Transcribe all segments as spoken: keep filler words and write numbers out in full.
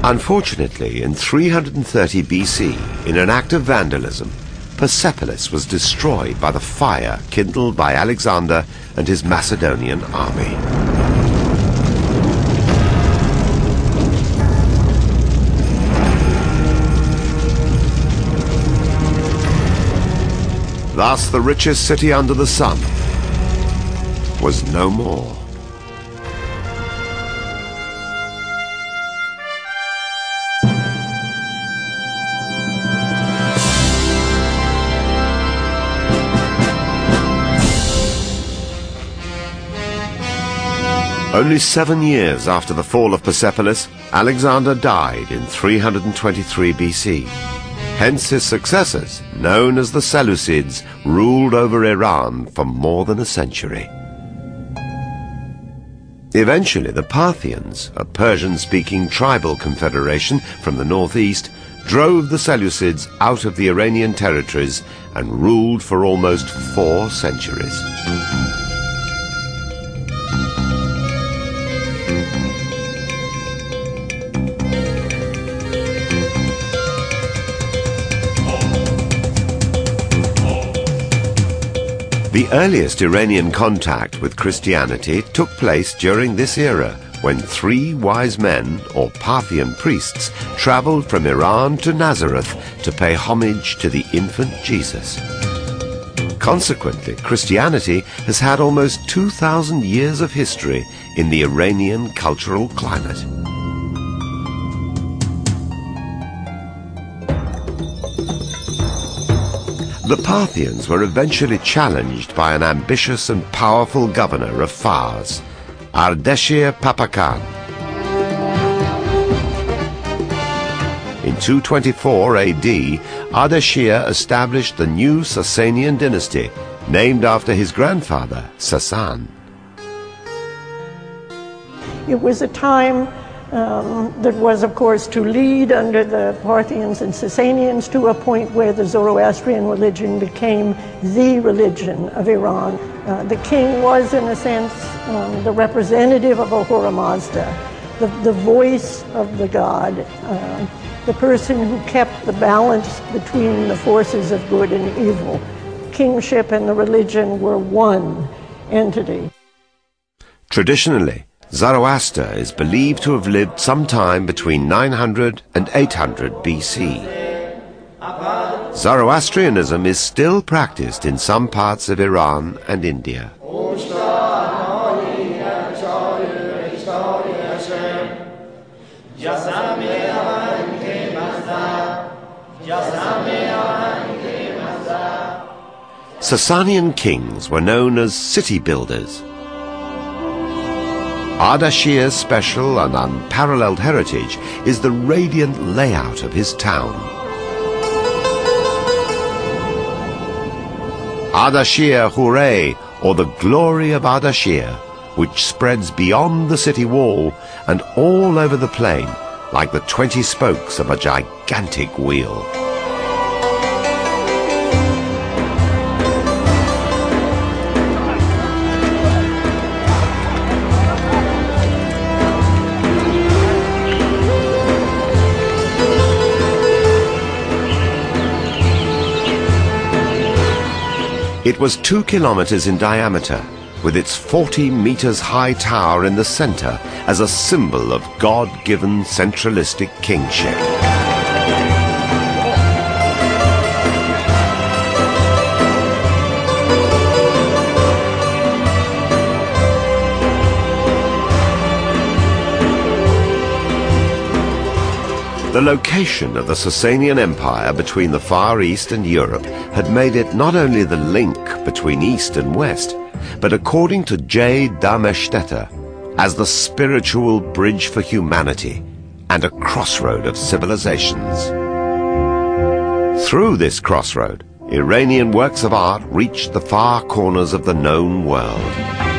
Unfortunately, in three hundred thirty B C, in an act of vandalism, Persepolis was destroyed by the fire kindled by Alexander and his Macedonian army. Thus, the richest city under the sun was no more. Only seven years after the fall of Persepolis, Alexander died in three hundred twenty-three B C. Hence his successors, known as the Seleucids, ruled over Iran for more than a century. Eventually, the Parthians, a Persian-speaking tribal confederation from the northeast, drove the Seleucids out of the Iranian territories and ruled for almost four centuries. The earliest Iranian contact with Christianity took place during this era, when three wise men, or Parthian priests, traveled from Iran to Nazareth to pay homage to the infant Jesus. Consequently, Christianity has had almost two thousand years of history in the Iranian cultural climate. The Parthians were eventually challenged by an ambitious and powerful governor of Fars, Ardeshir Papakan. In two twenty-four A D, Ardeshir established the new Sasanian dynasty, named after his grandfather, Sasan. It was a time Um, that was, of course, to lead under the Parthians and Sasanians to a point where the Zoroastrian religion became the religion of Iran. Uh, the king was, in a sense, um, the representative of Ahura Mazda, the, the voice of the god, uh, the person who kept the balance between the forces of good and evil. Kingship and the religion were one entity. Traditionally, Zoroaster is believed to have lived sometime between nine hundred and eight hundred B C. Zoroastrianism is still practiced in some parts of Iran and India. Sasanian kings were known as city builders. Ardashir's special and unparalleled heritage is the radiant layout of his town. Ardashir Hooray, or the glory of Ardashir, which spreads beyond the city wall and all over the plain like the twenty spokes of a gigantic wheel. It was two kilometers in diameter, with its forty meters high tower in the center as a symbol of God-given centralistic kingship. The location of the Sasanian Empire between the Far East and Europe had made it not only the link between East and West, but according to J. Darmesteter, as the spiritual bridge for humanity and a crossroad of civilizations. Through this crossroad, Iranian works of art reached the far corners of the known world.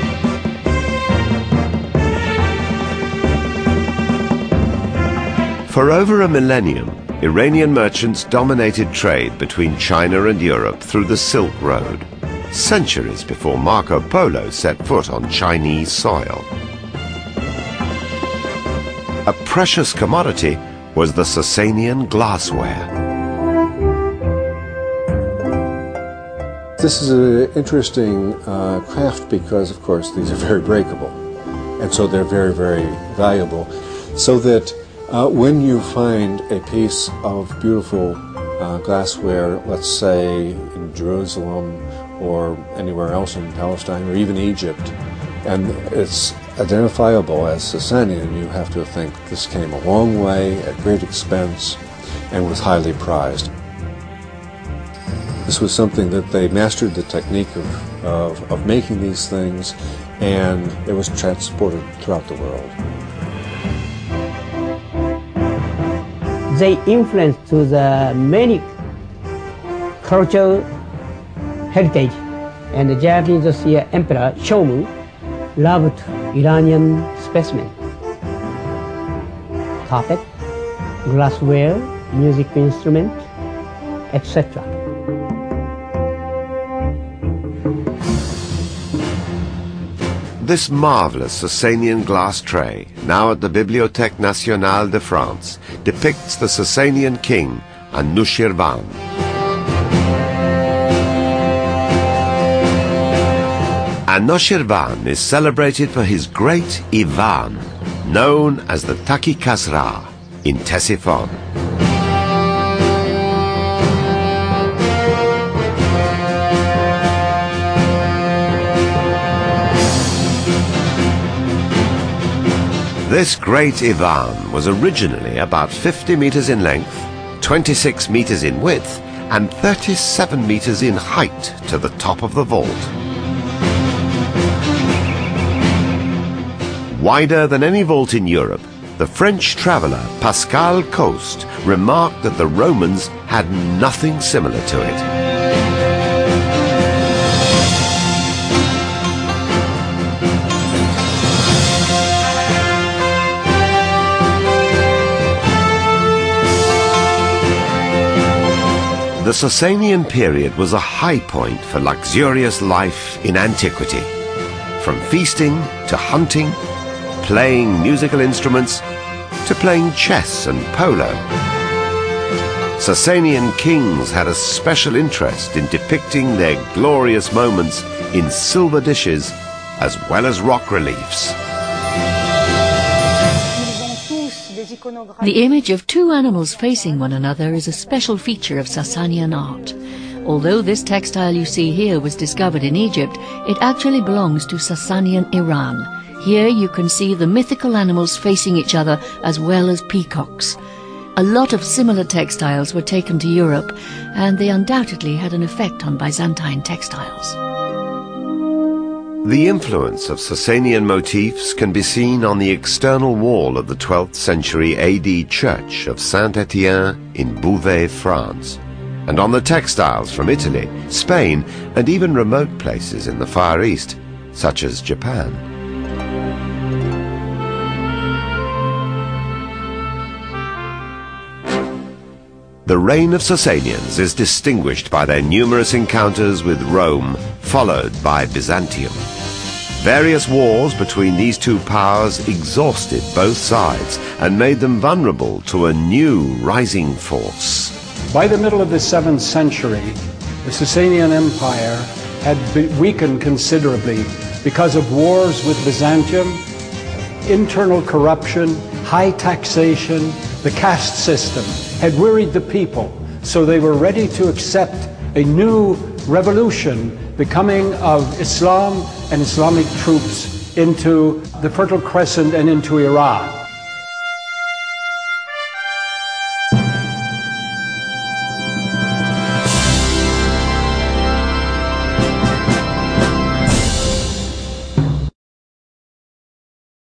For over a millennium, Iranian merchants dominated trade between China and Europe through the Silk Road, centuries before Marco Polo set foot on Chinese soil. A precious commodity, was the Sasanian glassware. This is an interesting uh, craft because, of course, these are very breakable, and so they're very, very valuable. So that uh, when you find a piece of beautiful uh, glassware, let's say in Jerusalem or anywhere else in Palestine or even Egypt, and it's identifiable as Sasanian, you have to think this came a long way at great expense and was highly prized. This was something that they mastered the technique of, of, of making these things, and it was transported throughout the world. They influenced to the many cultural heritage, and the Japanese Emperor Shomu loved Iranian specimen, carpet, glassware, music instrument, et cetera. This marvelous Sasanian glass tray, now at the Bibliothèque Nationale de France, depicts the Sasanian king, Anushirvan. Anushirvan is celebrated for his great Ivan, known as the Taki Kasra in Ctesiphon. This great Ivan was originally about fifty meters in length, twenty-six meters in width, and thirty-seven meters in height to the top of the vault. Wider than any vault in Europe, the French traveller Pascal Coste remarked that the Romans had nothing similar to it. The Sasanian period was a high point for luxurious life in antiquity. From feasting to hunting, playing musical instruments, to playing chess and polo. Sasanian kings had a special interest in depicting their glorious moments in silver dishes as well as rock reliefs. The image of two animals facing one another is a special feature of Sasanian art. Although this textile you see here was discovered in Egypt, it actually belongs to Sasanian Iran. Here you can see the mythical animals facing each other as well as peacocks. A lot of similar textiles were taken to Europe, and they undoubtedly had an effect on Byzantine textiles. The influence of Sasanian motifs can be seen on the external wall of the twelfth century A D church of Saint-Étienne in Beauvais, France, and on the textiles from Italy, Spain, and even remote places in the Far East, such as Japan. The reign of Sasanians is distinguished by their numerous encounters with Rome, followed by Byzantium. Various wars between these two powers exhausted both sides and made them vulnerable to a new rising force. By the middle of the seventh century, the Sasanian Empire had been weakened considerably because of wars with Byzantium, internal corruption, high taxation, the caste system had wearied the people, so they were ready to accept a new revolution, the coming of Islam and Islamic troops into the Fertile Crescent and into Iran.